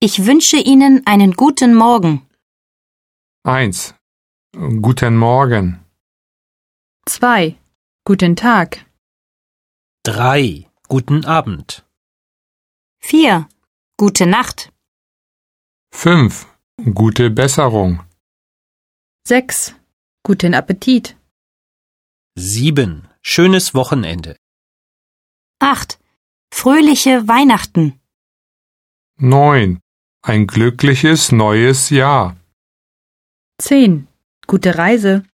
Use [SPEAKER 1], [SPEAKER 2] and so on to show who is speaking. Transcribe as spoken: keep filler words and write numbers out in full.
[SPEAKER 1] Ich wünsche Ihnen einen guten Morgen.
[SPEAKER 2] eins. Guten Morgen.
[SPEAKER 3] zwei. Guten Tag.
[SPEAKER 4] drei. Guten Abend.
[SPEAKER 1] vier. Gute Nacht.
[SPEAKER 2] fünf. Gute Besserung.
[SPEAKER 3] sechs. Guten Appetit.
[SPEAKER 4] sieben. Schönes Wochenende.
[SPEAKER 1] acht. Fröhliche Weihnachten.
[SPEAKER 2] neun. Ein glückliches neues Jahr.
[SPEAKER 3] zehn. Gute Reise.